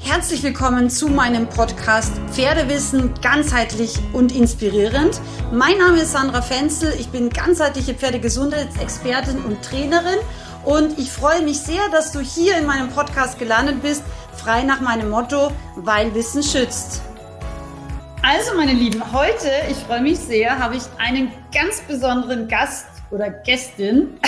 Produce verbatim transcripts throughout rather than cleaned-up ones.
Herzlich willkommen zu meinem Podcast Pferdewissen ganzheitlich und inspirierend. Mein Name ist Sandra Fenzel, ich bin ganzheitliche Pferdegesundheitsexpertin und Trainerin und ich freue mich sehr, dass du hier in meinem Podcast gelandet bist, frei nach meinem Motto, weil Wissen schützt. Also meine Lieben, heute, ich freue mich sehr, habe ich einen ganz besonderen Gast oder Gästin,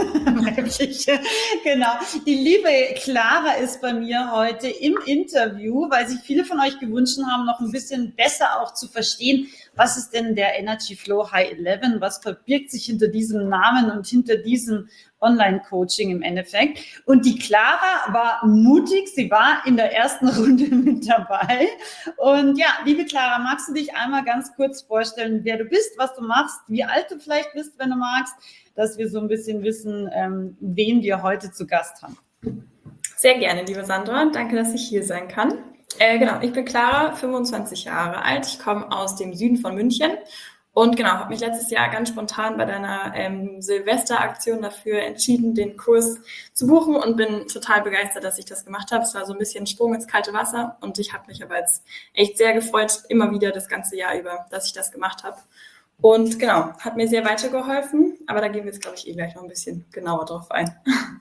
weibliche, genau. Die liebe Clara ist bei mir heute im Interview, weil sich viele von euch gewünscht haben, noch ein bisschen besser auch zu verstehen, was ist denn der Energy Flow High elf, was verbirgt sich hinter diesem Namen und hinter diesem Online-Coaching im Endeffekt. Und die Clara war mutig, sie war in der ersten Runde mit dabei. Und ja, liebe Clara, magst du dich einmal ganz kurz vorstellen, wer du bist, was du machst, wie alt du vielleicht bist, wenn du magst, dass wir so ein bisschen wissen, ähm, wen wir heute zu Gast haben. Sehr gerne, liebe Sandra. Danke, dass ich hier sein kann. Äh, genau, ich bin Clara, fünfundzwanzig Jahre alt. Ich komme aus dem Süden von München. Und genau, habe mich letztes Jahr ganz spontan bei deiner ähm, Silvesteraktion dafür entschieden, den Kurs zu buchen und bin total begeistert, dass ich das gemacht habe. Es war so ein bisschen ein Sprung ins kalte Wasser und ich habe mich aber jetzt echt sehr gefreut, immer wieder das ganze Jahr über, dass ich das gemacht habe. Und genau, hat mir sehr weitergeholfen, aber da gehen wir jetzt, glaube ich, eh gleich noch ein bisschen genauer drauf ein.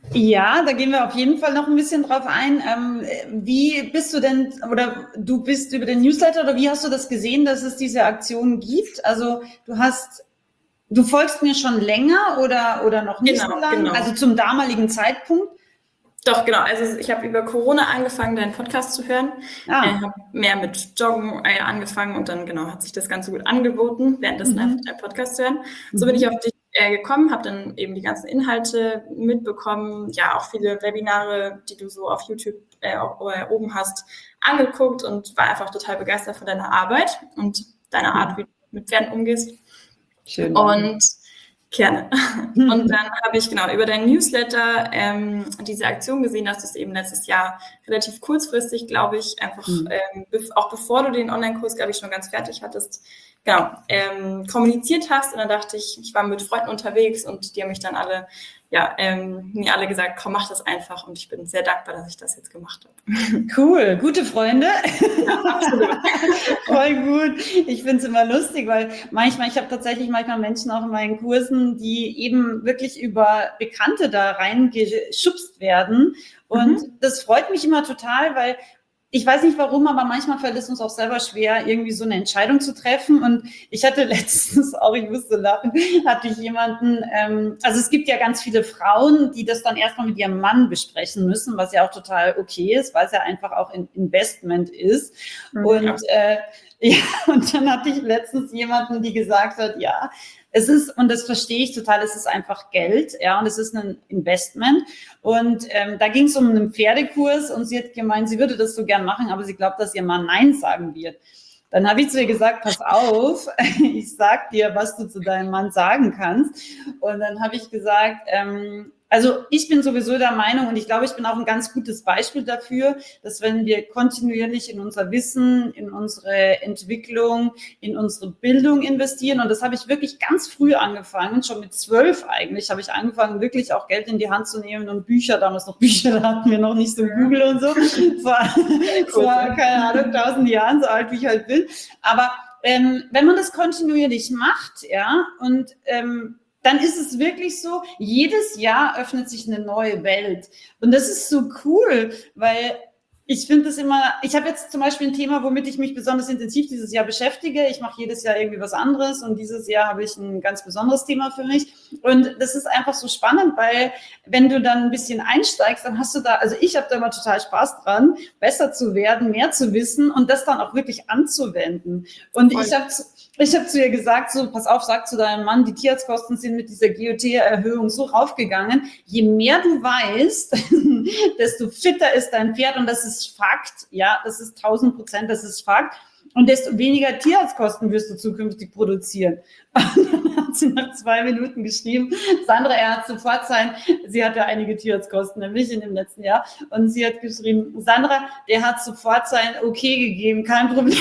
Ja, da gehen wir auf jeden Fall noch ein bisschen drauf ein. Ähm, wie bist du denn, oder du bist über den Newsletter, oder wie hast du das gesehen, dass es diese Aktion gibt? Also du hast, du folgst mir schon länger oder, oder noch nicht genau, so lange, genau. Also zum damaligen Zeitpunkt? Doch, genau. Also ich habe über Corona angefangen, deinen Podcast zu hören. Ah. Ich habe mehr mit Joggen äh, angefangen und dann genau hat sich das Ganze gut angeboten, währenddessen mhm. einfach deinen Podcast zu hören. So bin ich auf dich äh, gekommen, habe dann eben die ganzen Inhalte mitbekommen, ja auch viele Webinare, die du so auf YouTube äh, auch, äh, oben hast, angeguckt und war einfach total begeistert von deiner Arbeit und deiner Art, wie du mit Pferden umgehst. Schön. Und gerne. Und dann habe ich genau über deinen Newsletter ähm, diese Aktion gesehen, dass du es eben letztes Jahr relativ kurzfristig, glaube ich, einfach mhm. ähm, be- auch bevor du den Online-Kurs, glaube ich, schon ganz fertig hattest, genau, ähm, kommuniziert hast. Und dann dachte ich, ich war mit Freunden unterwegs und die haben mich dann alle, ja, ähm, mir alle gesagt, komm, mach das einfach. Und ich bin sehr dankbar, dass ich das jetzt gemacht habe. Cool, gute Freunde. Ja, absolut. Voll gut. Ich finde es immer lustig, weil manchmal, ich habe tatsächlich manchmal Menschen auch in meinen Kursen, die eben wirklich über Bekannte da reingeschubst werden. Und mhm. das freut mich immer total, weil ich weiß nicht warum, aber manchmal fällt es uns auch selber schwer, irgendwie so eine Entscheidung zu treffen. Und ich hatte letztens auch, ich musste lachen, hatte ich jemanden, ähm, also es gibt ja ganz viele Frauen, die das dann erstmal mit ihrem Mann besprechen müssen, was ja auch total okay ist, weil es ja einfach auch ein Investment ist. Mhm. Und äh, ja, und dann hatte ich letztens jemanden, die gesagt hat, ja, es ist, und das verstehe ich total, es ist einfach Geld, ja, und es ist ein Investment. Und ähm, da ging es um einen Pferdekurs und sie hat gemeint, sie würde das so gern machen, aber sie glaubt, dass ihr Mann Nein sagen wird. Dann habe ich zu ihr gesagt, pass auf, ich sag dir, was du zu deinem Mann sagen kannst. Und dann habe ich gesagt, ähm, also ich bin sowieso der Meinung und ich glaube, ich bin auch ein ganz gutes Beispiel dafür, dass wenn wir kontinuierlich in unser Wissen, in unsere Entwicklung, in unsere Bildung investieren, und das habe ich wirklich ganz früh angefangen, schon mit zwölf eigentlich, habe ich angefangen, wirklich auch Geld in die Hand zu nehmen und Bücher, damals noch Bücher, da hatten wir noch nicht so Google und so, vor, vor keine Ahnung, tausend Jahren, so alt wie ich halt bin, aber ähm, wenn man das kontinuierlich macht, ja, und ähm, dann ist es wirklich so, jedes Jahr öffnet sich eine neue Welt. Und das ist so cool, weil ich finde das immer, ich habe jetzt zum Beispiel ein Thema, womit ich mich besonders intensiv dieses Jahr beschäftige. Ich mache jedes Jahr irgendwie was anderes und dieses Jahr habe ich ein ganz besonderes Thema für mich. Und das ist einfach so spannend, weil wenn du dann ein bisschen einsteigst, dann hast du da, also ich habe da immer total Spaß dran, besser zu werden, mehr zu wissen und das dann auch wirklich anzuwenden. Und Voll. ich habe Ich habe zu ihr gesagt, so, pass auf, sag zu deinem Mann, die Tierarztkosten sind mit dieser G O T-Erhöhung so raufgegangen. Je mehr du weißt, desto fitter ist dein Pferd und das ist Fakt. Ja, das ist tausend Prozent, das ist Fakt. Und desto weniger Tierarztkosten wirst du zukünftig produzieren. Und dann hat sie nach zwei Minuten geschrieben, Sandra, er hat sofort sein, sie hatte einige Tierarztkosten, nämlich in dem letzten Jahr, und sie hat geschrieben, Sandra, der hat sofort sein Okay gegeben, kein Problem.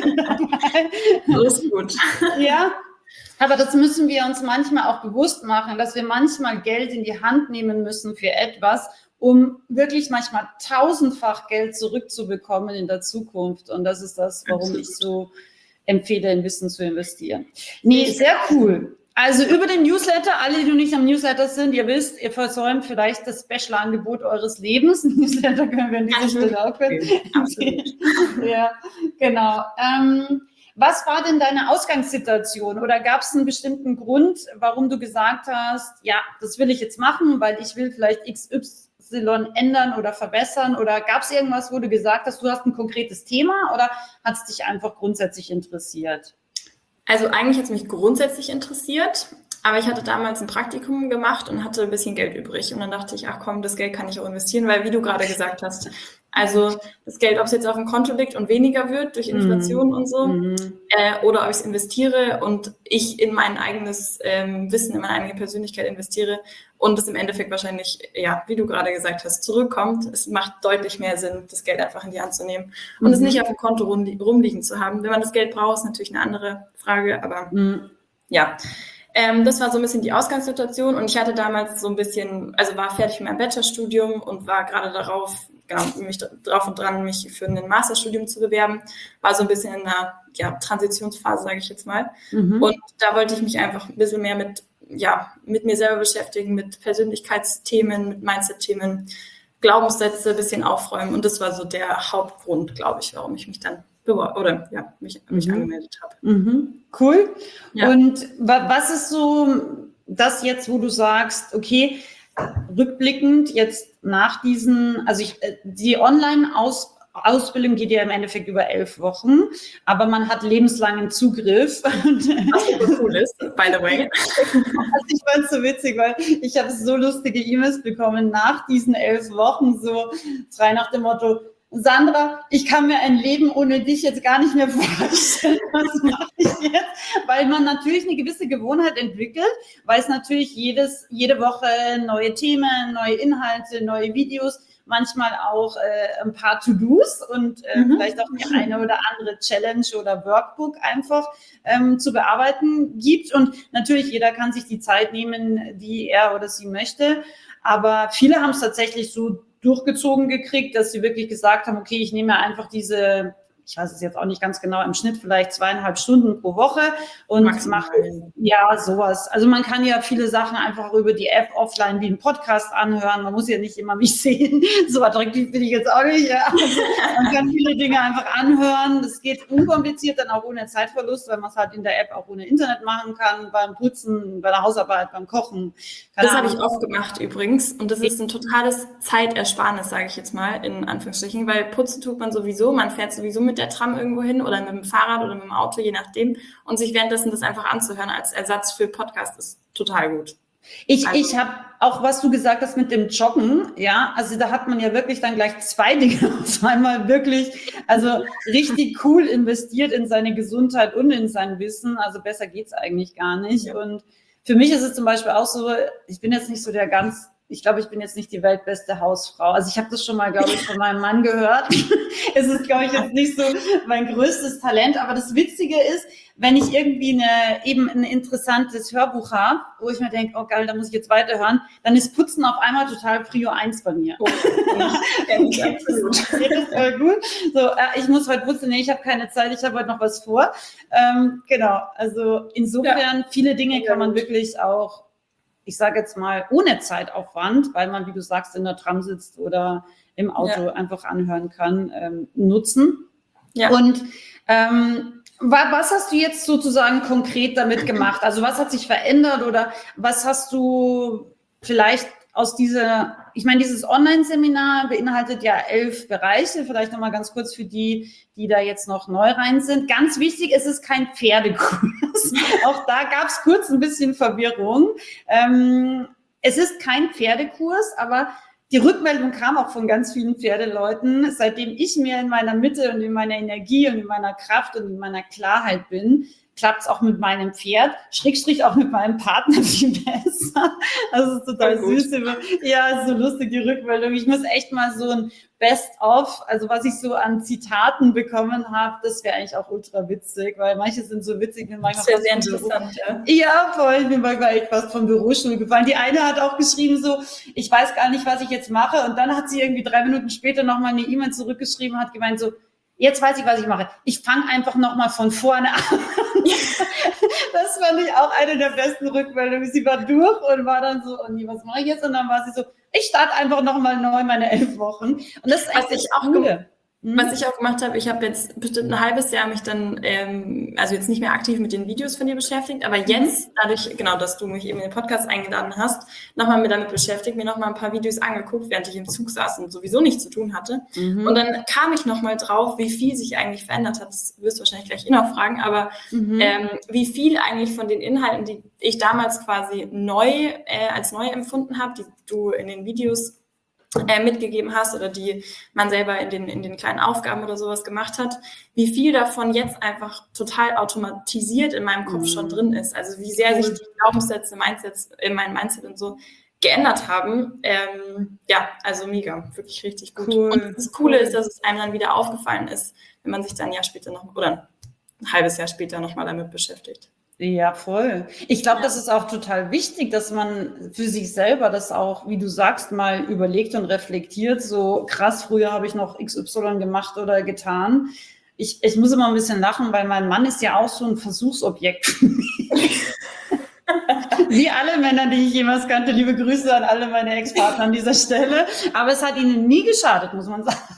Alles gut. Ja, aber das müssen wir uns manchmal auch bewusst machen, dass wir manchmal Geld in die Hand nehmen müssen für etwas, um wirklich manchmal tausendfach Geld zurückzubekommen in der Zukunft. Und das ist das, warum Absolut. ich so empfehle, in Wissen zu investieren. Nee, sehr cool. Also über den Newsletter, alle, die noch nicht am Newsletter sind, ihr wisst, ihr versäumt vielleicht das Special-Angebot eures Lebens. Newsletter können wir an dieser Stelle auch können. Ja, genau. Ähm, was war denn deine Ausgangssituation? Oder gab es einen bestimmten Grund, warum du gesagt hast, ja, das will ich jetzt machen, weil ich will vielleicht X Y ändern oder verbessern? Oder gab es irgendwas, wo du gesagt hast, du hast ein konkretes Thema oder hat es dich einfach grundsätzlich interessiert? Also eigentlich hat es mich grundsätzlich interessiert, aber ich hatte damals ein Praktikum gemacht und hatte ein bisschen Geld übrig. Und dann dachte ich, ach komm, das Geld kann ich auch investieren, weil wie du gerade gesagt hast, also das Geld, ob es jetzt auf dem Konto liegt und weniger wird durch Inflation mm. und so, mm. äh, oder ob ich es investiere und ich in mein eigenes ähm, Wissen, in meine eigene Persönlichkeit investiere und es im Endeffekt wahrscheinlich, ja, wie du gerade gesagt hast, zurückkommt. Es macht deutlich mehr Sinn, das Geld einfach in die Hand zu nehmen und mm. es nicht auf dem Konto rum, rumliegen zu haben. Wenn man das Geld braucht, ist natürlich eine andere Frage, aber mm. ja. Ähm, das war so ein bisschen die Ausgangssituation und ich hatte damals so ein bisschen, also war fertig mit meinem Bachelorstudium und war gerade darauf, genau, mich drauf und dran, mich für ein Masterstudium zu bewerben, war so ein bisschen in einer ja, Transitionsphase, sage ich jetzt mal. Mhm. Und da wollte ich mich einfach ein bisschen mehr mit, ja, mit mir selber beschäftigen, mit Persönlichkeitsthemen, mit Mindset-Themen, Glaubenssätze ein bisschen aufräumen und das war so der Hauptgrund, glaube ich, warum ich mich dann oder ja, mich, mich mhm. angemeldet habe. Mhm. Cool. Ja. Und wa- was ist so das jetzt, wo du sagst, okay, rückblickend jetzt nach diesen, also ich, die Online-Aus Ausbildung geht ja im Endeffekt über elf Wochen, aber man hat lebenslangen Zugriff. Was super cool ist, by the way. Also ich fand es so witzig, weil ich habe so lustige E-Mails bekommen nach diesen elf Wochen, so frei nach dem Motto, Sandra, ich kann mir ein Leben ohne dich jetzt gar nicht mehr vorstellen. Was mache ich jetzt? Weil man natürlich eine gewisse Gewohnheit entwickelt, weil es natürlich jedes, jede Woche neue Themen, neue Inhalte, neue Videos, manchmal auch äh, ein paar To-Dos und äh, mhm. vielleicht auch die eine oder andere Challenge oder Workbook einfach ähm, zu bearbeiten gibt. Und natürlich jeder kann sich die Zeit nehmen, die er oder sie möchte. Aber viele haben es tatsächlich so durchgezogen gekriegt, dass sie wirklich gesagt haben, okay, ich nehme einfach diese, ich weiß es jetzt auch nicht ganz genau, im Schnitt vielleicht zweieinhalb Stunden pro Woche und mache, ja, sowas. Also man kann ja viele Sachen einfach über die App offline wie einen Podcast anhören. Man muss ja nicht immer mich sehen. So attraktiv bin ich jetzt auch nicht. Ja. Also man kann viele Dinge einfach anhören. Das geht unkompliziert, dann auch ohne Zeitverlust, weil man es halt in der App auch ohne Internet machen kann, beim Putzen, bei der Hausarbeit, beim Kochen. Keine das habe ich oft gemacht übrigens und das ist ein totales Zeitersparnis, sage ich jetzt mal, in Anführungsstrichen, weil putzen tut man sowieso, man fährt sowieso mit der Tram irgendwo hin oder mit dem Fahrrad oder mit dem Auto, je nachdem. Und sich währenddessen das einfach anzuhören als Ersatz für Podcast ist total gut. Ich, also, ich habe auch, was du gesagt hast mit dem Joggen, ja, also da hat man ja wirklich dann gleich zwei Dinge auf einmal wirklich, also richtig cool investiert in seine Gesundheit und in sein Wissen. Also besser geht's eigentlich gar nicht. Ja. Und für mich ist es zum Beispiel auch so, ich bin jetzt nicht so der ganz Ich glaube, ich bin jetzt nicht die weltbeste Hausfrau. Also ich habe das schon mal, glaube ich, von meinem Mann gehört. Es ist, glaube ich, jetzt nicht so mein größtes Talent. Aber das Witzige ist, wenn ich irgendwie eine, eben ein interessantes Hörbuch habe, wo ich mir denke, oh geil, da muss ich jetzt weiterhören, dann ist Putzen auf einmal total Prio eins bei mir. Oh, ja, das ist voll gut. So, äh, ich muss heute putzen, nee, ich habe keine Zeit, ich habe heute noch was vor. Ähm, genau, also insofern, ja. viele Dinge kann man wirklich auch, ich sage jetzt mal, ohne Zeitaufwand, weil man, wie du sagst, in der Tram sitzt oder im Auto ja. einfach anhören kann, ähm, nutzen. Ja. Und ähm, was hast du jetzt sozusagen konkret damit gemacht? Also was hat sich verändert oder was hast du vielleicht aus dieser, ich meine, dieses Online-Seminar beinhaltet ja elf Bereiche, vielleicht nochmal ganz kurz für die, die da jetzt noch neu rein sind. Ganz wichtig, es ist kein Pferdekurs. Auch da gab es kurz ein bisschen Verwirrung. Ähm, es ist kein Pferdekurs, aber die Rückmeldung kam auch von ganz vielen Pferdeleuten, seitdem ich mehr in meiner Mitte und in meiner Energie und in meiner Kraft und in meiner Klarheit bin, klappt es auch mit meinem Pferd, Schrägstrich auch mit meinem Partner viel besser. Also es ist total süß. Ja, so lustig die Rückmeldung. Ich muss echt mal so ein Best-of, also was ich so an Zitaten bekommen habe, das wäre eigentlich auch ultra witzig, weil manche sind so witzig. Manchmal das wäre sehr interessant, ja. Ja, voll. Ich bin manchmal echt fast vom Bürostuhl gefallen. Die eine hat auch geschrieben so, ich weiß gar nicht, was ich jetzt mache. Und dann hat sie irgendwie drei Minuten später nochmal eine E-Mail zurückgeschrieben, hat gemeint so, jetzt weiß ich, was ich mache. Ich fange einfach nochmal von vorne an. Das fand ich auch eine der besten Rückmeldungen. Sie war durch und war dann so, oh nee, was mache ich jetzt? Und dann war sie so, ich starte einfach nochmal neu meine elf Wochen. Und das ist echt was ich auch cool. Was ich auch gemacht habe, ich habe jetzt bestimmt ein halbes Jahr mich dann, ähm, also jetzt nicht mehr aktiv mit den Videos von dir beschäftigt, aber jetzt, dadurch, genau, dass du mich eben in den Podcast eingeladen hast, nochmal mit damit beschäftigt, mir nochmal ein paar Videos angeguckt, während ich im Zug saß und sowieso nichts zu tun hatte. Mhm. Und dann kam ich nochmal drauf, wie viel sich eigentlich verändert hat. Das wirst du wahrscheinlich gleich eh noch fragen, aber mhm. ähm, wie viel eigentlich von den Inhalten, die ich damals quasi neu, äh, als neu empfunden habe, die du in den Videos Äh, mitgegeben hast oder die man selber in den, in den kleinen Aufgaben oder sowas gemacht hat, wie viel davon jetzt einfach total automatisiert in meinem Kopf mhm. schon drin ist. Also wie sehr sich die Glaubenssätze, Mindsets, in meinem Mindset und so geändert haben. Ähm, ja, also mega, wirklich richtig gut. Cool. Und das Coole cool. ist, dass es einem dann wieder aufgefallen ist, wenn man sich dann ein Jahr später noch, oder ein halbes Jahr später nochmal damit beschäftigt. Ja, voll. Ich glaube, ja. das ist auch total wichtig, dass man für sich selber das auch, wie du sagst, mal überlegt und reflektiert. So krass, früher habe ich noch X Y gemacht oder getan. Ich, ich muss immer ein bisschen lachen, weil mein Mann ist ja auch so ein Versuchsobjekt für mich. Wie alle Männer, die ich jemals kannte. Liebe Grüße an alle meine Ex-Partner an dieser Stelle. Aber es hat ihnen nie geschadet, muss man sagen.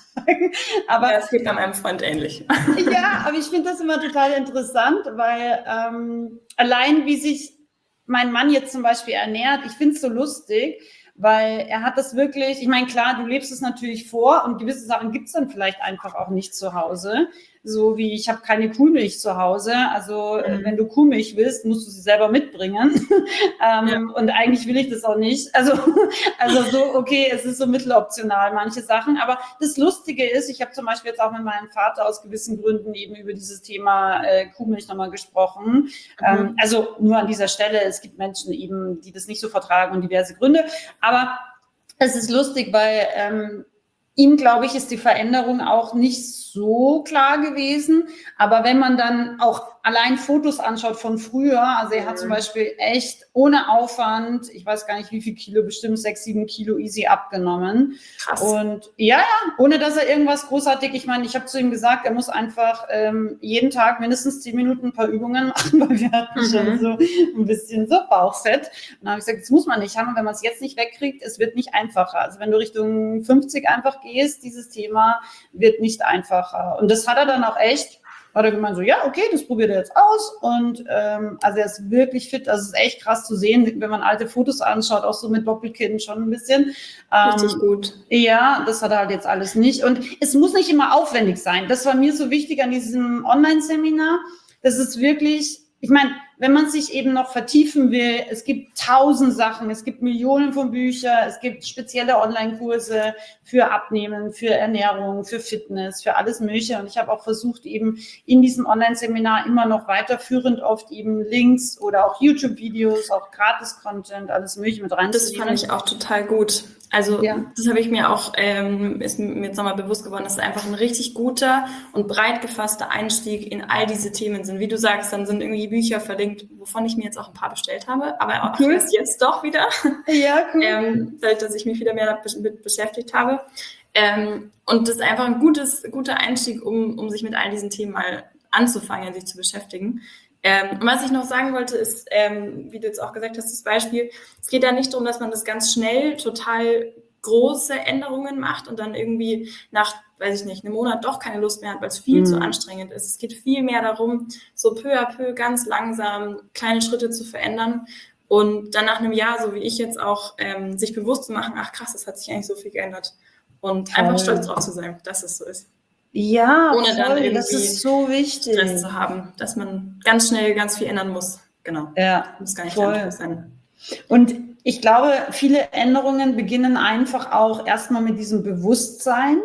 Aber, ja, es geht an einem Freund ähnlich. Ja, aber ich finde das immer total interessant, weil ähm, allein wie sich mein Mann jetzt zum Beispiel ernährt, ich finde es so lustig, weil er hat das wirklich, ich meine, klar, du lebst es natürlich vor und gewisse Sachen gibt es dann vielleicht einfach auch nicht zu Hause. So wie, ich habe keine Kuhmilch zu Hause, also mhm. wenn du Kuhmilch willst, musst du sie selber mitbringen. ähm, ja. Und eigentlich will ich das auch nicht. Also, also so, okay, es ist so mitteloptional, manche Sachen. Aber das Lustige ist, ich habe zum Beispiel jetzt auch mit meinem Vater aus gewissen Gründen eben über dieses Thema äh, Kuhmilch nochmal gesprochen. Mhm. Ähm, also nur an dieser Stelle, es gibt Menschen eben, die das nicht so vertragen und diverse Gründe. Aber es ist lustig, weil ähm, ihm, glaube ich, ist die Veränderung auch nicht so klar gewesen. Aber wenn man dann auch allein Fotos anschaut von früher, also er hat zum Beispiel echt ohne Aufwand, ich weiß gar nicht wie viel Kilo, bestimmt sechs, sieben Kilo easy abgenommen. Krass. Und ja, ja, ohne dass er irgendwas großartig, ich meine, ich habe zu ihm gesagt, er muss einfach ähm, jeden Tag mindestens zehn Minuten ein paar Übungen machen, weil wir hatten mhm. schon so ein bisschen so Bauchfett. Und dann habe ich gesagt, das muss man nicht haben. Und wenn man es jetzt nicht wegkriegt, es wird nicht einfacher. Also wenn du Richtung fünfzig einfach gehst, dieses Thema wird nicht einfacher. Und das hat er dann auch echt, hat er gemeint so, ja, okay, das probiert er jetzt aus. Und ähm, also er ist wirklich fit. Also es ist echt krass zu sehen, wenn man alte Fotos anschaut, auch so mit Doppelkinn schon ein bisschen. Ähm, Richtig gut. Ja, das hat er halt jetzt alles nicht. Und es muss nicht immer aufwendig sein. Das war mir so wichtig an diesem Online-Seminar. Das ist wirklich, ich meine, wenn man sich eben noch vertiefen will, es gibt tausend Sachen, es gibt Millionen von Büchern, es gibt spezielle Online-Kurse für Abnehmen, für Ernährung, für Fitness, für alles Mögliche. Und ich habe auch versucht, eben in diesem Online-Seminar immer noch weiterführend oft eben Links oder auch YouTube-Videos, auch Gratis-Content, alles Mögliche mit reinzunehmen. Das fand ich auch total gut. Also ja. das habe ich mir auch, ähm, ist mir jetzt nochmal bewusst geworden, dass es einfach ein richtig guter und breit gefasster Einstieg in all diese Themen sind. Wie du sagst, dann sind irgendwie Bücher verlinkt, wovon ich mir jetzt auch ein paar bestellt habe, aber auch cool. erst jetzt doch wieder, ja, cool. ähm, dass ich mich wieder mehr damit beschäftigt habe. Ähm, und das ist einfach ein gutes, guter Einstieg, um, um sich mit all diesen Themen mal anzufangen, sich zu beschäftigen. Ähm, und was ich noch sagen wollte, ist, ähm, wie du jetzt auch gesagt hast, das Beispiel, es geht ja nicht darum, dass man das ganz schnell total große Änderungen macht und dann irgendwie nach, weiß ich nicht, einem Monat doch keine Lust mehr hat, weil es viel mhm. zu anstrengend ist. Es geht viel mehr darum, so peu à peu, ganz langsam kleine Schritte zu verändern und dann nach einem Jahr, so wie ich jetzt auch, ähm, sich bewusst zu machen, ach krass, das hat sich eigentlich so viel geändert und Toll. Einfach stolz drauf zu sein, dass es so ist. Ja, ohne dann voll, irgendwie das ist so wichtig. Stress zu haben, dass man ganz schnell ganz viel ändern muss. Genau. Ja, muss gar nicht voll. sein. Und ich glaube, viele Änderungen beginnen einfach auch erstmal mit diesem Bewusstsein.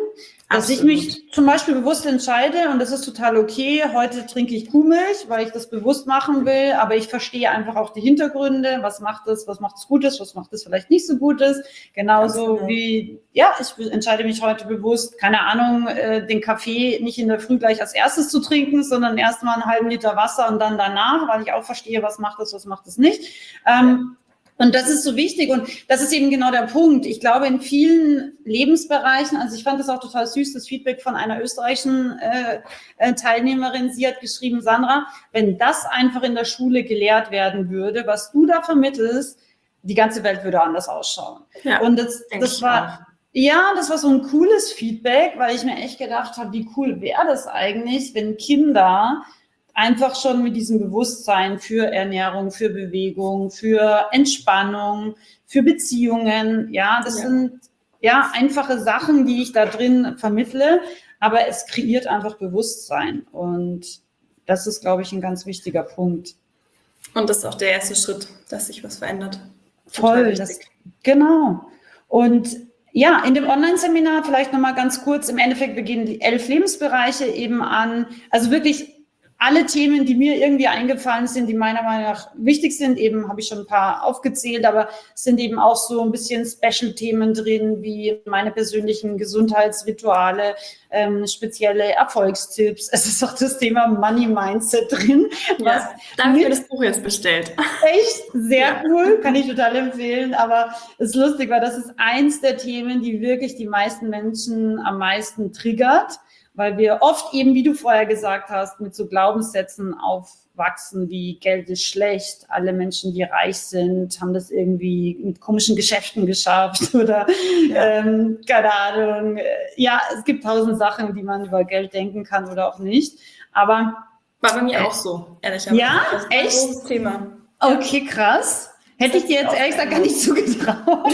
Dass Absolut. Ich mich zum Beispiel bewusst entscheide, und das ist total okay, heute trinke ich Kuhmilch, weil ich das bewusst machen will, aber ich verstehe einfach auch die Hintergründe, was macht es, was macht es Gutes, was macht es vielleicht nicht so Gutes, genauso Absolut. Wie, ja, ich entscheide mich heute bewusst, keine Ahnung, den Kaffee nicht in der Früh gleich als erstes zu trinken, sondern erst mal einen halben Liter Wasser und dann danach, weil ich auch verstehe, was macht es, was macht es nicht. Ähm, Und das ist so wichtig und das ist eben genau der Punkt. Ich glaube, in vielen Lebensbereichen, also ich fand das auch total süß, das Feedback von einer österreichischen äh, Teilnehmerin, sie hat geschrieben, Sandra, wenn das einfach in der Schule gelehrt werden würde, was du da vermittelst, die ganze Welt würde anders ausschauen. Ja, und das, das war, ja, das war so ein cooles Feedback, weil ich mir echt gedacht habe, wie cool wäre das eigentlich, wenn Kinder einfach schon mit diesem Bewusstsein für Ernährung, für Bewegung, für Entspannung, für Beziehungen, ja, das ja. sind ja einfache Sachen, die ich da drin vermittle, aber es kreiert einfach Bewusstsein und das ist, glaube ich, ein ganz wichtiger Punkt. Und das ist auch der erste Schritt, dass sich was verändert. Voll, das, genau. Und ja, in dem Online-Seminar vielleicht nochmal ganz kurz, im Endeffekt, wir gehen die elf Lebensbereiche eben an, also wirklich alle Themen, die mir irgendwie eingefallen sind, die meiner Meinung nach wichtig sind, eben habe ich schon ein paar aufgezählt, aber es sind eben auch so ein bisschen Special-Themen drin, wie meine persönlichen Gesundheitsrituale, ähm, spezielle Erfolgstipps. Es ist auch das Thema Money-Mindset drin. Was ja, da habe ich mir das Buch jetzt bestellt. Echt sehr ja. cool, kann ich total empfehlen, aber es ist lustig, weil das ist eins der Themen, die wirklich die meisten Menschen am meisten triggert, weil wir oft eben, wie du vorher gesagt hast, mit so Glaubenssätzen aufwachsen, wie Geld ist schlecht, alle Menschen, die reich sind, haben das irgendwie mit komischen Geschäften geschafft oder ja. ähm, keine Ahnung. Ja, es gibt tausend Sachen, die man über Geld denken kann oder auch nicht, aber... War bei mir äh, auch so, ehrlicherweise. Ja, das ist echt? Ein großes Thema. Okay, krass. Hätte ich dir jetzt ehrlich gesagt gar nicht zugetraut.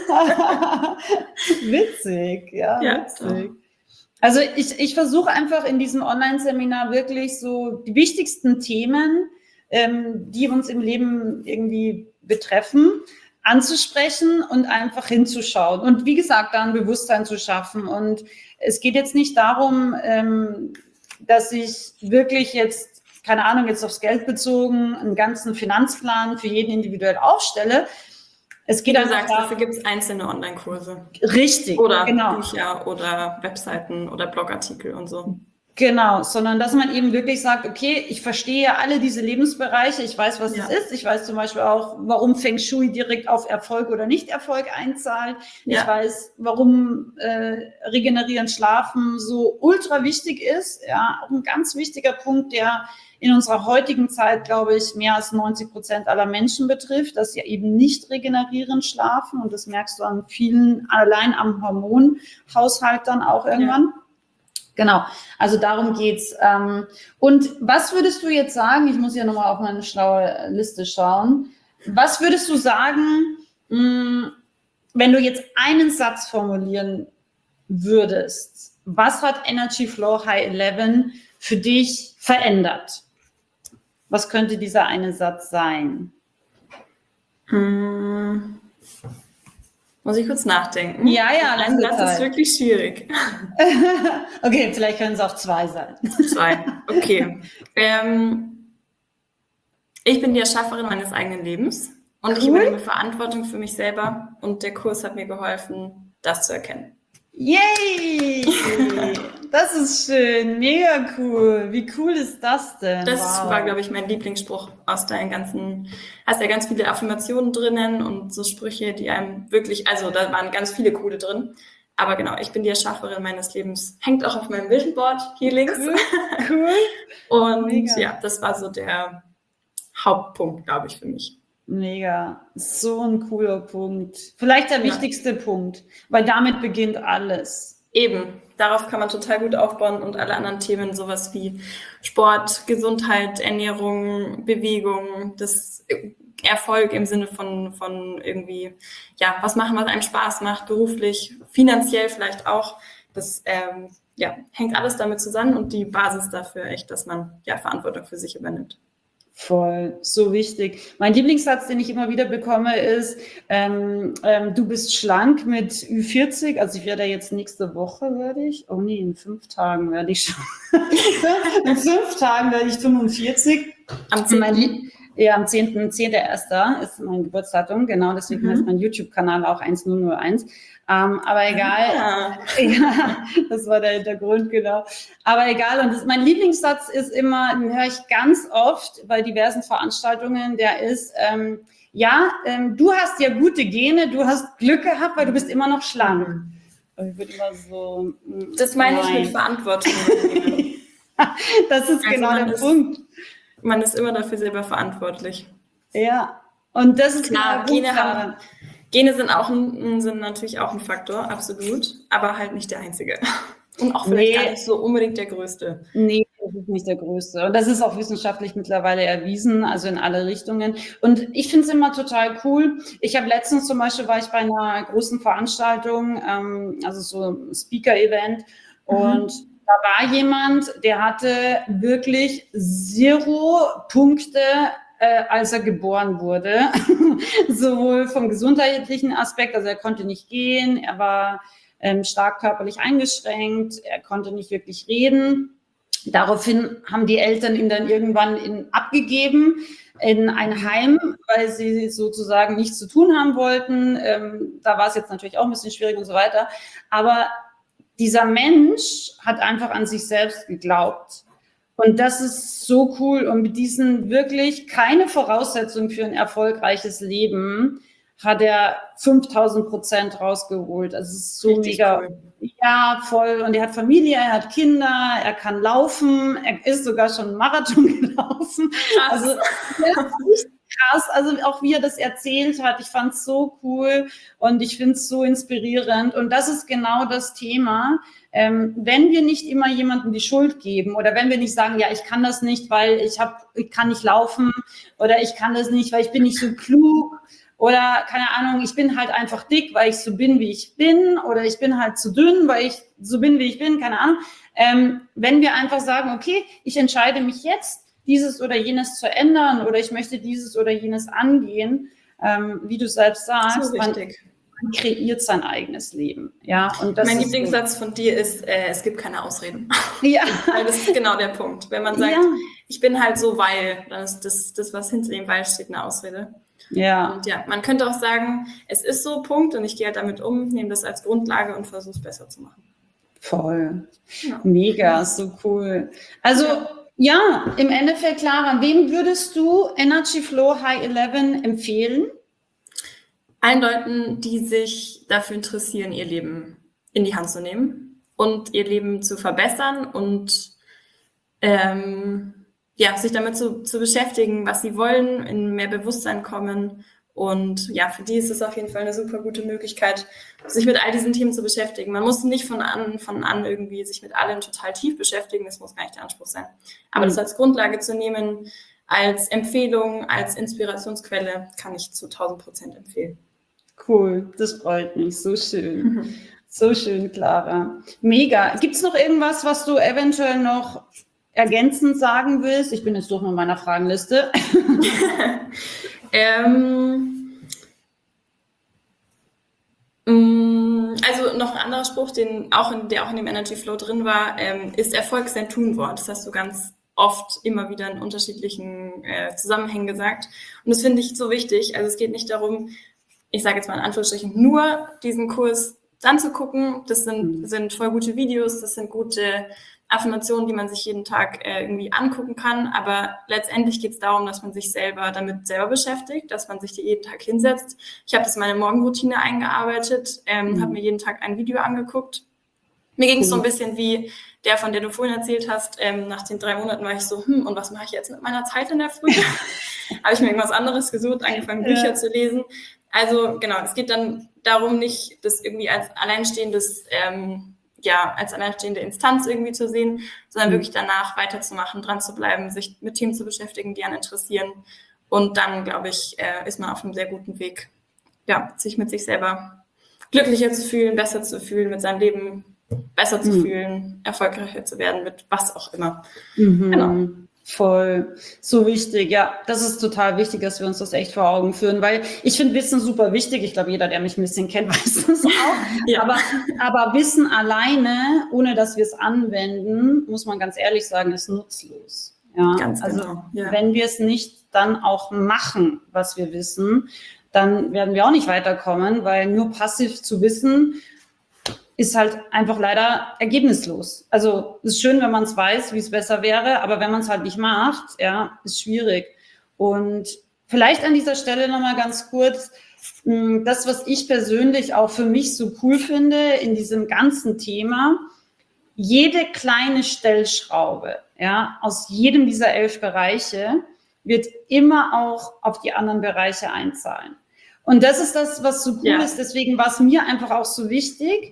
Witzig, ja, ja witzig. Doch. Also ich, ich versuche einfach in diesem Online-Seminar wirklich so die wichtigsten Themen, ähm, die uns im Leben irgendwie betreffen, anzusprechen und einfach hinzuschauen. Und wie gesagt, da ein Bewusstsein zu schaffen. Und es geht jetzt nicht darum, ähm, dass ich wirklich jetzt, keine Ahnung, jetzt aufs Geld bezogen, einen ganzen Finanzplan für jeden individuell aufstelle. Es geht Wie du sagst, dafür gibt es einzelne Online-Kurse. Richtig, oder genau. Bücher oder Webseiten oder Blogartikel und so. Genau, sondern dass man eben wirklich sagt, okay, ich verstehe alle diese Lebensbereiche, ich weiß, was ja. es ist, ich weiß zum Beispiel auch, warum Feng Shui direkt auf Erfolg oder Nicht-Erfolg einzahlt, ja. ich weiß, warum äh, Regenerieren, Schlafen so ultra wichtig ist, ja, auch ein ganz wichtiger Punkt, der in unserer heutigen Zeit, glaube ich, mehr als neunzig Prozent aller Menschen betrifft, dass sie eben nicht regenerieren, schlafen. Und das merkst du an vielen, allein am Hormonhaushalt dann auch irgendwann. Ja. Genau, also darum geht's. Und was würdest du jetzt sagen, ich muss ja nochmal auf meine schlaue Liste schauen, was würdest du sagen, wenn du jetzt einen Satz formulieren würdest, was hat Energy Flow High elf für dich verändert? Was könnte dieser eine Satz sein? Hm. Muss ich kurz nachdenken? Ja, ja. Ein Satz Zeit. Ist wirklich schwierig. Okay, vielleicht können es auch zwei sein. Zwei, okay. ähm, ich bin die Erschafferin meines eigenen Lebens und cool. Ich übernehme Verantwortung für mich selber und der Kurs hat mir geholfen, das zu erkennen. Yay! Das ist schön, mega cool. Wie cool ist das denn? Das wow. war, glaube ich, mein Lieblingsspruch aus deinen ganzen, hast ja ganz viele Affirmationen drinnen und so Sprüche, die einem wirklich, also da waren ganz viele coole drin. Aber genau, ich bin die Erschafferin meines Lebens. Hängt auch auf meinem Vision Board hier links. Cool. cool. Und mega. Ja, das war so der Hauptpunkt, glaube ich, für mich. Mega, so ein cooler Punkt. Vielleicht der ja. wichtigste Punkt, weil damit beginnt alles. Eben, darauf kann man total gut aufbauen und alle anderen Themen, sowas wie Sport, Gesundheit, Ernährung, Bewegung, das Erfolg im Sinne von, von irgendwie, ja, was machen, was einem Spaß macht, beruflich, finanziell vielleicht auch. Das ähm, ja, hängt alles damit zusammen und die Basis dafür echt, dass man ja Verantwortung für sich übernimmt. Voll, so wichtig. Mein Lieblingssatz, den ich immer wieder bekomme, ist, ähm, ähm, du bist schlank mit Ü vierzig, also ich werde jetzt nächste Woche, werde ich, oh nee, in fünf Tagen werde ich schon, in fünf Tagen werde ich fünfundvierzig. Am zehnten Ja, am zehnten zehnten erster ist mein Geburtsdatum, genau, deswegen mhm. heißt mein YouTube-Kanal auch eins null null eins. Ähm, aber egal, ja. ja, das war der Hintergrund, genau. Aber egal, und das, mein Lieblingssatz ist immer, den höre ich ganz oft bei diversen Veranstaltungen, der ist, ähm, ja, ähm, du hast ja gute Gene, du hast Glück gehabt, weil du bist immer noch schlank. Und ich würde immer so, das meine nein. ich mit Verantwortung. Das ist also genau der ist, Punkt. Man ist immer dafür selber verantwortlich. Ja, und das ist klar, Gene haben... Gene sind auch ein, sind natürlich auch ein Faktor, absolut, aber halt nicht der einzige. Und auch vielleicht nee. gar nicht so unbedingt der größte. Nee, das ist nicht der größte. Und das ist auch wissenschaftlich mittlerweile erwiesen, also in alle Richtungen. Und ich finde es immer total cool. Ich habe letztens zum Beispiel, war ich bei einer großen Veranstaltung, ähm, also so ein Speaker-Event, und mhm. da war jemand, der hatte wirklich zero Punkte, Äh, als er geboren wurde, sowohl vom gesundheitlichen Aspekt, also er konnte nicht gehen, er war ähm, stark körperlich eingeschränkt, er konnte nicht wirklich reden. Daraufhin haben die Eltern ihn dann irgendwann in, abgegeben in ein Heim, weil sie sozusagen nichts zu tun haben wollten. Ähm, da war es jetzt natürlich auch ein bisschen schwierig und so weiter. Aber dieser Mensch hat einfach an sich selbst geglaubt. Und das ist so cool. Und mit diesen wirklich keine Voraussetzungen für ein erfolgreiches Leben hat er fünftausend Prozent rausgeholt. Also es ist so richtig mega. Cool. Ja, voll. Und er hat Familie, er hat Kinder, er kann laufen, er ist sogar schon einen Marathon gelaufen. Krass. Also ja, richtig krass. Also auch wie er das erzählt hat, ich fand es so cool und ich finde es so inspirierend. Und das ist genau das Thema. Ähm, wenn wir nicht immer jemandem die Schuld geben oder wenn wir nicht sagen, ja, ich kann das nicht, weil ich hab, ich kann nicht laufen oder ich kann das nicht, weil ich bin nicht so klug oder keine Ahnung, ich bin halt einfach dick, weil ich so bin, wie ich bin oder ich bin halt zu dünn, weil ich so bin, wie ich bin, keine Ahnung. Ähm, wenn wir einfach sagen, okay, ich entscheide mich jetzt, dieses oder jenes zu ändern oder ich möchte dieses oder jenes angehen, ähm, wie du selbst sagst, so richtig. Man kreiert sein eigenes Leben. Ja, und das mein ist Lieblingssatz so. von dir ist, äh, es gibt keine Ausreden. Ja. Weil das ist genau der Punkt. Wenn man sagt, ja. ich bin halt so, weil, dann ist das, das, was hinter dem Weil steht, eine Ausrede. Ja. Und ja, man könnte auch sagen, es ist so, Punkt, und ich gehe halt damit um, nehme das als Grundlage und versuche es besser zu machen. Voll. Ja. Mega, so cool. Also, ja. Ja, im Endeffekt, Clara, wem würdest du Energy Flow High elf empfehlen? Allen Leuten, die sich dafür interessieren, ihr Leben in die Hand zu nehmen und ihr Leben zu verbessern und ähm, ja, sich damit zu, zu beschäftigen, was sie wollen, in mehr Bewusstsein kommen. Und ja, für die ist es auf jeden Fall eine super gute Möglichkeit, sich mit all diesen Themen zu beschäftigen. Man muss nicht von an, von an irgendwie sich mit allem total tief beschäftigen, das muss gar nicht der Anspruch sein. Aber mhm. das als Grundlage zu nehmen, als Empfehlung, als Inspirationsquelle, kann ich zu tausend Prozent empfehlen. Cool, das freut mich, so schön. Mhm. So schön, Clara. Mega. Gibt es noch irgendwas, was du eventuell noch ergänzend sagen willst? Ich bin jetzt durch mit meiner Fragenliste. ähm, also noch ein anderer Spruch, den auch in, der auch in dem Energy Flow drin war, ähm, ist Erfolg ist ein Tunwort. Das hast du ganz oft immer wieder in unterschiedlichen äh, Zusammenhängen gesagt. Und das finde ich so wichtig. Also es geht nicht darum, ich sage jetzt mal in Anführungsstrichen, nur diesen Kurs anzugucken. Das sind, sind voll gute Videos, das sind gute Affirmationen, die man sich jeden Tag äh, irgendwie angucken kann. Aber letztendlich geht es darum, dass man sich selber damit selber beschäftigt, dass man sich die jeden Tag hinsetzt. Ich habe das in meine Morgenroutine eingearbeitet, ähm, mhm. habe mir jeden Tag ein Video angeguckt. Mir ging es mhm. so ein bisschen wie der, von der du vorhin erzählt hast. Ähm, nach den drei Monaten war ich so, hm, und was mache ich jetzt mit meiner Zeit in der Früh? Habe ich mir irgendwas anderes gesucht, angefangen Bücher ja. zu lesen. Also genau, es geht dann darum, nicht das irgendwie als alleinstehendes, ähm, ja, als alleinstehende Instanz irgendwie zu sehen, sondern mhm. wirklich danach weiterzumachen, dran zu bleiben, sich mit Themen zu beschäftigen, die einen interessieren. Und dann, glaube ich, äh, ist man auf einem sehr guten Weg, ja, sich mit sich selber glücklicher zu fühlen, besser zu fühlen, mit seinem Leben besser zu mhm. fühlen, erfolgreicher zu werden, mit was auch immer. Mhm. Genau. Voll, so wichtig, ja, das ist total wichtig, dass wir uns das echt vor Augen führen, weil ich finde Wissen super wichtig, ich glaube, jeder, der mich ein bisschen kennt, weiß das auch, ja. aber, aber Wissen alleine, ohne dass wir es anwenden, muss man ganz ehrlich sagen, ist nutzlos. Ja, ganz also genau. Ja. wenn wir es nicht dann auch machen, was wir wissen, dann werden wir auch nicht weiterkommen, weil nur passiv zu wissen, ist halt einfach leider ergebnislos. Also es ist schön, wenn man es weiß, wie es besser wäre, aber wenn man es halt nicht macht, ja, ist schwierig. Und vielleicht an dieser Stelle nochmal ganz kurz, das, was ich persönlich auch für mich so cool finde in diesem ganzen Thema, jede kleine Stellschraube, ja, aus jedem dieser elf Bereiche wird immer auch auf die anderen Bereiche einzahlen. Und das ist das, was so cool ja. ist. Deswegen war es mir einfach auch so wichtig,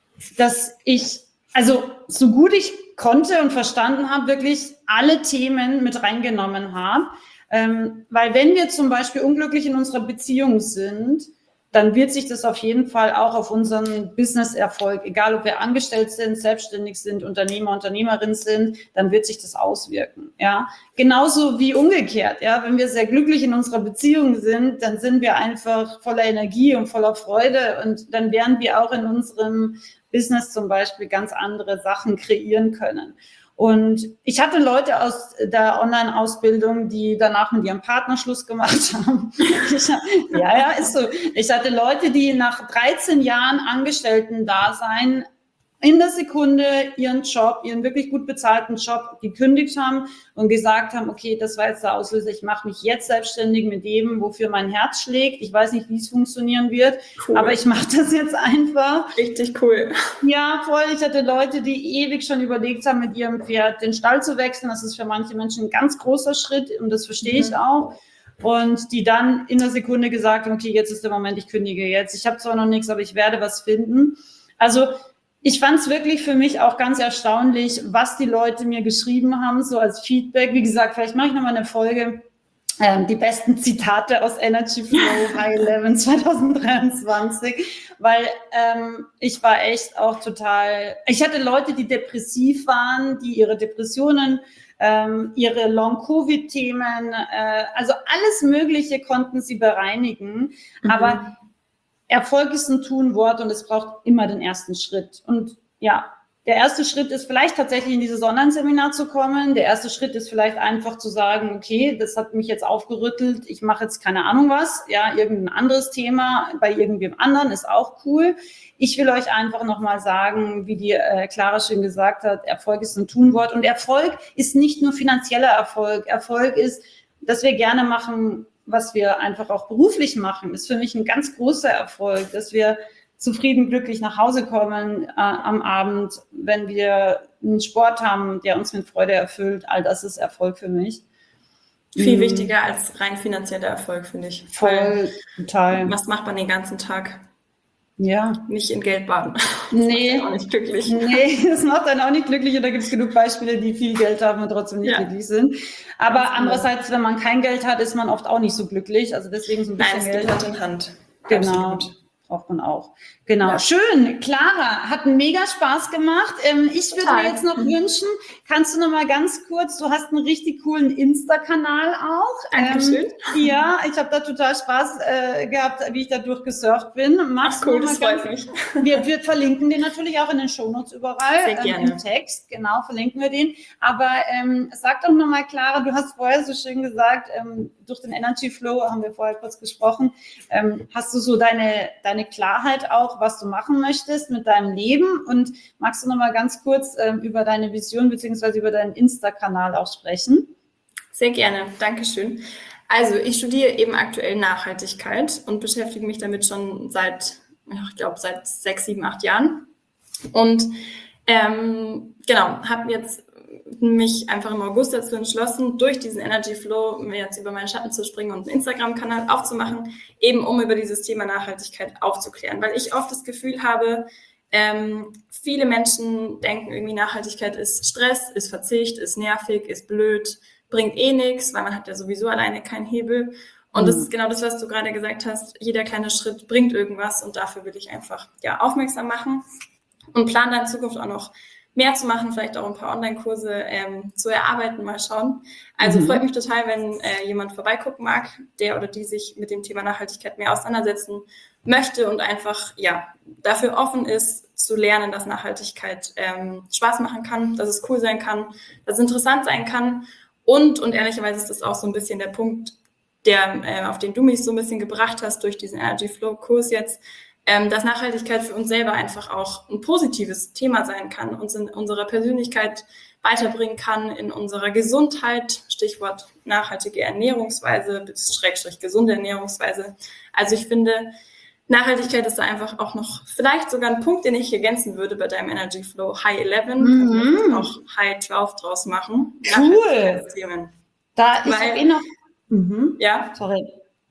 dass ich, also so gut ich konnte und verstanden habe, wirklich alle Themen mit reingenommen habe. Ähm, weil wenn wir zum Beispiel unglücklich in unserer Beziehung sind, dann wird sich das auf jeden Fall auch auf unseren Business-Erfolg, egal ob wir angestellt sind, selbstständig sind, Unternehmer, Unternehmerin sind, dann wird sich das auswirken. Ja, genauso wie umgekehrt. Ja, wenn wir sehr glücklich in unserer Beziehung sind, dann sind wir einfach voller Energie und voller Freude und dann werden wir auch in unserem Business zum Beispiel ganz andere Sachen kreieren können. Und ich hatte Leute aus der Online-Ausbildung, die danach mit ihrem Partner Schluss gemacht haben. Ich, ja, ja, ist so. Ich hatte Leute, die nach dreizehn Jahren Angestellten-Dasein in der Sekunde ihren Job, ihren wirklich gut bezahlten Job gekündigt haben und gesagt haben, okay, das war jetzt der Auslöser, ich mache mich jetzt selbstständig mit dem, wofür mein Herz schlägt. Ich weiß nicht, wie es funktionieren wird, cool. aber ich mache das jetzt einfach. Richtig cool. Ja, voll. Ich hatte Leute, die ewig schon überlegt haben, mit ihrem Pferd den Stall zu wechseln. Das ist für manche Menschen ein ganz großer Schritt und das verstehe ich mhm. auch. Und die dann in der Sekunde gesagt haben, okay, jetzt ist der Moment, ich kündige jetzt. Ich habe zwar noch nichts, aber ich werde was finden. Also ich fand es wirklich für mich auch ganz erstaunlich, was die Leute mir geschrieben haben, so als Feedback. Wie gesagt, vielleicht mache ich nochmal eine Folge, ähm, die besten Zitate aus Energy Flow High Eleven zwanzig dreiundzwanzig, weil ähm, ich war echt auch total, ich hatte Leute, die depressiv waren, die ihre Depressionen, ähm, ihre Long-Covid-Themen, äh, also alles Mögliche konnten sie bereinigen, mhm. aber Erfolg ist ein Tu-Wort und es braucht immer den ersten Schritt. Und ja, der erste Schritt ist vielleicht tatsächlich in dieses Online-Seminar zu kommen. Der erste Schritt ist vielleicht einfach zu sagen, okay, das hat mich jetzt aufgerüttelt, ich mache jetzt keine Ahnung was, ja, irgendein anderes Thema bei irgendwem anderen ist auch cool. Ich will euch einfach nochmal sagen, wie die äh, Clara schön gesagt hat, Erfolg ist ein Tu-Wort und Erfolg ist nicht nur finanzieller Erfolg. Erfolg ist, dass wir gerne machen, was wir einfach auch beruflich machen, ist für mich ein ganz großer Erfolg, dass wir zufrieden, glücklich nach Hause kommen äh, am Abend, wenn wir einen Sport haben, der uns mit Freude erfüllt. All das ist Erfolg für mich. Viel mhm. wichtiger als rein finanzieller Erfolg, finde ich. Voll, Weil, total. Was macht man den ganzen Tag? Ja. Nicht in Geld baden. Das nee. macht auch nicht glücklich. Nee, das macht einen auch nicht glücklich. Und da gibt es genug Beispiele, die viel Geld haben und trotzdem nicht ja. glücklich sind. Aber ganz andererseits, genau. wenn man kein Geld hat, ist man oft auch nicht so glücklich. Also deswegen so ein bisschen Nein, Geld. Hand in Hand. Genau. Absolut. Braucht man auch. Genau. Ja. Schön. Clara, hat mega Spaß gemacht. Ähm, ich würde Total. mir jetzt noch wünschen, kannst du noch mal ganz kurz, du hast einen richtig coolen Insta-Kanal auch. Dankeschön. Ähm, ja, ich habe da total Spaß äh, gehabt, wie ich da durchgesurft bin. Magst Ach cool, du das ganz, freut mich. Wir, wir verlinken den natürlich auch in den Shownotes überall. Sehr gerne. Ähm, im Text, genau, verlinken wir den. Aber ähm, sag doch noch mal, Clara, du hast vorher so schön gesagt, ähm, durch den Energy Flow, haben wir vorher kurz gesprochen, ähm, hast du so deine, deine Klarheit auch, was du machen möchtest mit deinem Leben und magst du noch mal ganz kurz ähm, über deine Vision beziehungsweise über deinen Insta-Kanal auch sprechen? Sehr gerne, Dankeschön. Also ich studiere eben aktuell Nachhaltigkeit und beschäftige mich damit schon seit, ich glaube, seit sechs, sieben, acht Jahren und ähm, genau, habe jetzt mich einfach im August dazu entschlossen, durch diesen Energy Flow mir jetzt über meinen Schatten zu springen und einen Instagram-Kanal aufzumachen, eben um über dieses Thema Nachhaltigkeit aufzuklären, weil ich oft das Gefühl habe, ähm, viele Menschen denken irgendwie Nachhaltigkeit ist Stress, ist Verzicht, ist nervig, ist blöd, bringt eh nichts, weil man hat ja sowieso alleine keinen Hebel und mhm. das ist genau das, was du gerade gesagt hast, jeder kleine Schritt bringt irgendwas und dafür will ich einfach ja aufmerksam machen und plane dann in Zukunft auch noch mehr zu machen, vielleicht auch ein paar Online-Kurse ähm, zu erarbeiten, mal schauen. Also Mhm. freut mich total, wenn äh, jemand vorbeigucken mag, der oder die sich mit dem Thema Nachhaltigkeit mehr auseinandersetzen möchte und einfach ja dafür offen ist, zu lernen, dass Nachhaltigkeit ähm, Spaß machen kann, dass es cool sein kann, dass es interessant sein kann. Und, und ehrlicherweise ist das auch so ein bisschen der Punkt, der, äh, auf den du mich so ein bisschen gebracht hast durch diesen Energy Flow Kurs jetzt, ähm, dass Nachhaltigkeit für uns selber einfach auch ein positives Thema sein kann, uns in unserer Persönlichkeit weiterbringen kann, in unserer Gesundheit, Stichwort nachhaltige Ernährungsweise, Schrägstrich gesunde Ernährungsweise. Also ich finde, Nachhaltigkeit ist da einfach auch noch vielleicht sogar ein Punkt, den ich ergänzen würde bei deinem Energy Flow High elf. Mhm. Kann auch High zwölf draus machen. Cool. Da ich Weil, eh noch. Mhm. Ja. Sorry.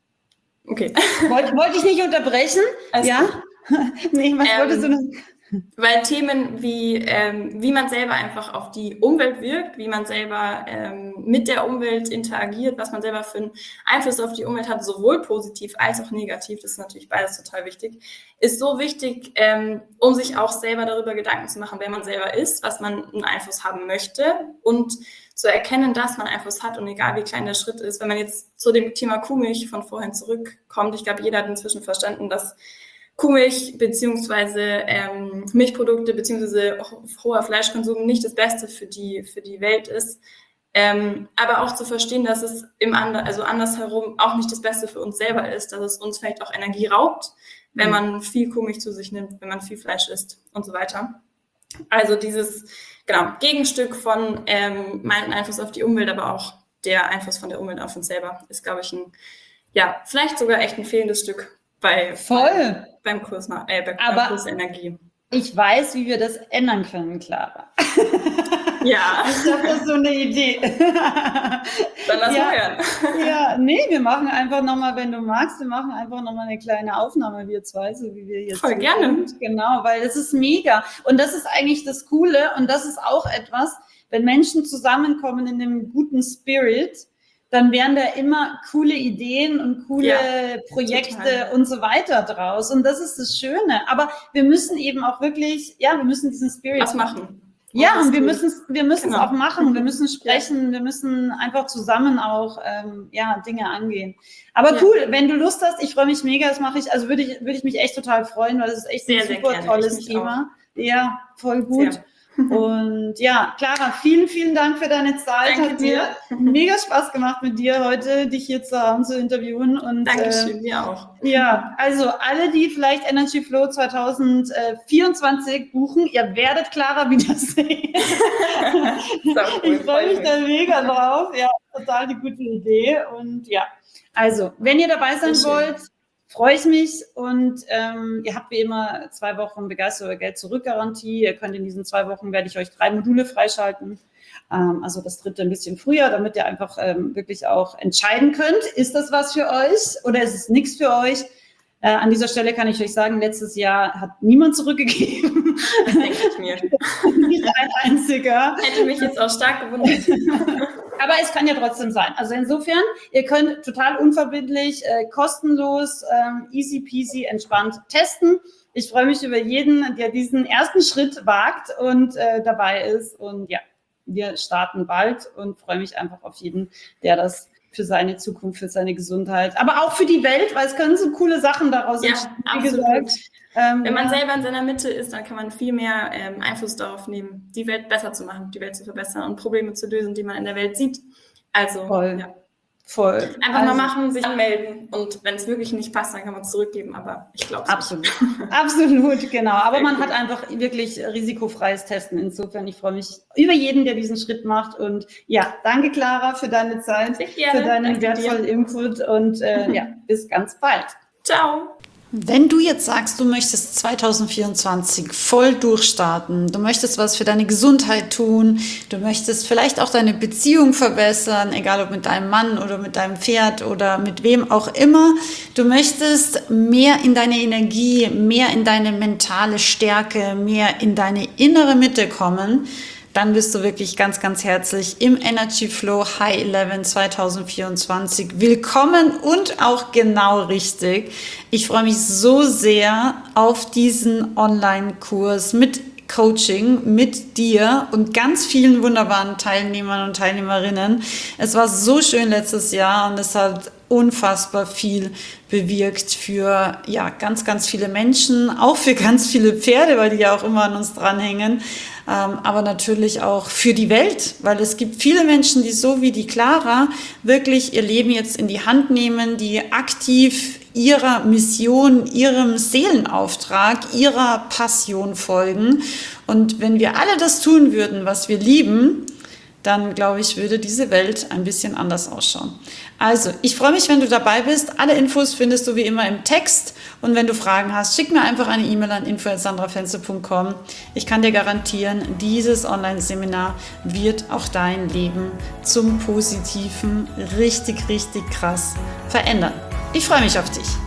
Okay. Wollte, wollte ich nicht unterbrechen? Alles ja. Nee, was ähm, wolltest du noch? Weil Themen wie, ähm, wie man selber einfach auf die Umwelt wirkt, wie man selber ähm, mit der Umwelt interagiert, was man selber für einen Einfluss auf die Umwelt hat, sowohl positiv als auch negativ, das ist natürlich beides total wichtig, ist so wichtig, ähm, um sich auch selber darüber Gedanken zu machen, wer man selber ist, was man einen Einfluss haben möchte und zu erkennen, dass man Einfluss hat und egal wie klein der Schritt ist. Wenn man jetzt zu dem Thema Kuhmilch von vorhin zurückkommt, ich glaube, jeder hat inzwischen verstanden, dass Kuhmilch beziehungsweise ähm, Milchprodukte beziehungsweise hoher Fleischkonsum nicht das Beste für die, für die Welt ist. Ähm, aber auch zu verstehen, dass es im Ander, also andersherum auch nicht das Beste für uns selber ist, dass es uns vielleicht auch Energie raubt, wenn man viel Kuhmilch zu sich nimmt, wenn man viel Fleisch isst und so weiter. Also dieses genau Gegenstück von ähm, meinem Einfluss auf die Umwelt, aber auch der Einfluss von der Umwelt auf uns selber ist, glaube ich, ein, ja, vielleicht sogar echt ein fehlendes Stück bei, Voll. beim, beim Kurs, äh, beim aber Kurs Energie. Ich weiß, wie wir das ändern können, Clara. Ja. Ich habe da so eine Idee. Dann lass ja, mal hören. Ja, nee, wir machen einfach nochmal, wenn du magst, wir machen einfach nochmal eine kleine Aufnahme, wir zwei, so wie wir jetzt Voll gerne. sind. Genau, weil das ist mega. Und das ist eigentlich das Coole und das ist auch etwas, wenn Menschen zusammenkommen in einem guten Spirit, dann wären da immer coole Ideen und coole ja, Projekte total. Und so weiter draus. Und das ist das Schöne. Aber wir müssen eben auch wirklich, ja, wir müssen diesen Spirit was machen. Ja, und wir müssen es wir müssen es genau. auch machen. Wir müssen sprechen. Wir müssen einfach zusammen auch ähm, ja, Dinge angehen. Aber ja. cool, wenn du Lust hast, ich freue mich mega. Das mache ich, also würde ich, würde ich mich echt total freuen, weil das ist echt sehr, ein super tolles Thema. Auch. Ja, voll gut. Sehr. Und ja, Clara, vielen, vielen Dank für deine Zeit. Danke Hat dir. mir mega Spaß gemacht mit dir heute, dich hier zu haben, zu interviewen. Und, Dankeschön, äh, mir auch. Ja, also alle, die vielleicht Energy Flow zwanzig vierundzwanzig buchen, ihr werdet Clara wiedersehen. Ich freue mich da mega drauf. Ja, total die gute Idee. Und ja, also, wenn ihr dabei sein wollt, freue ich mich und ähm, ihr habt wie immer zwei Wochen Begeister oder Geld zurück Garantie. Ihr könnt in diesen zwei Wochen, werde ich euch drei Module freischalten. Ähm, also das dritte ein bisschen früher, damit ihr einfach ähm, wirklich auch entscheiden könnt, ist das was für euch oder ist es nichts für euch? Äh, an dieser Stelle kann ich euch sagen, letztes Jahr hat niemand zurückgegeben. Das denke ich mir. Nicht ein einziger. Hätte mich jetzt auch stark gewundert. Aber es kann ja trotzdem sein. Also insofern, ihr könnt total unverbindlich, äh, kostenlos, ähm, easy peasy, entspannt testen. Ich freue mich über jeden, der diesen ersten Schritt wagt und äh, dabei ist. Und ja, wir starten bald und freue mich einfach auf jeden, der das für seine Zukunft, für seine Gesundheit, aber auch für die Welt, weil es können so coole Sachen daraus entstehen, ja, wie gesagt. Ähm, Wenn man selber in seiner Mitte ist, dann kann man viel mehr ähm, Einfluss darauf nehmen, die Welt besser zu machen, die Welt zu verbessern und Probleme zu lösen, die man in der Welt sieht. Also, voll. Ja. Voll. Einfach also, mal machen, sich anmelden und wenn es wirklich nicht passt, dann kann man es zurückgeben, aber ich glaube es Absolut. Absolut, genau. Aber man hat einfach wirklich risikofreies Testen. Insofern, ich freue mich über jeden, der diesen Schritt macht und ja, danke Clara für deine Zeit, für deinen wertvollen Input und äh, ja, bis ganz bald. Ciao. Wenn du jetzt sagst, du möchtest zwanzig vierundzwanzig voll durchstarten, du möchtest was für deine Gesundheit tun, du möchtest vielleicht auch deine Beziehung verbessern, egal ob mit deinem Mann oder mit deinem Pferd oder mit wem auch immer, du möchtest mehr in deine Energie, mehr in deine mentale Stärke, mehr in deine innere Mitte kommen, dann bist du wirklich ganz, ganz herzlich im Energy Flow High elf zwanzig vierundzwanzig willkommen und auch genau richtig. Ich freue mich so sehr auf diesen Online-Kurs mit Coaching mit dir und ganz vielen wunderbaren Teilnehmern und Teilnehmerinnen. Es war so schön letztes Jahr und es hat unfassbar viel bewirkt für ja ganz, ganz viele Menschen, auch für ganz viele Pferde, weil die ja auch immer an uns dranhängen, ähm, aber natürlich auch für die Welt, weil es gibt viele Menschen, die so wie die Clara wirklich ihr Leben jetzt in die Hand nehmen, die aktiv ihrer Mission, ihrem Seelenauftrag, ihrer Passion folgen. Und wenn wir alle das tun würden, was wir lieben, dann glaube ich, würde diese Welt ein bisschen anders ausschauen. Also, ich freue mich, wenn du dabei bist. Alle Infos findest du wie immer im Text. Und wenn du Fragen hast, schick mir einfach eine E-Mail an info at sandra fenzel punkt com. Ich kann dir garantieren, dieses Online-Seminar wird auch dein Leben zum Positiven richtig, richtig krass verändern. Ich freue mich auf dich.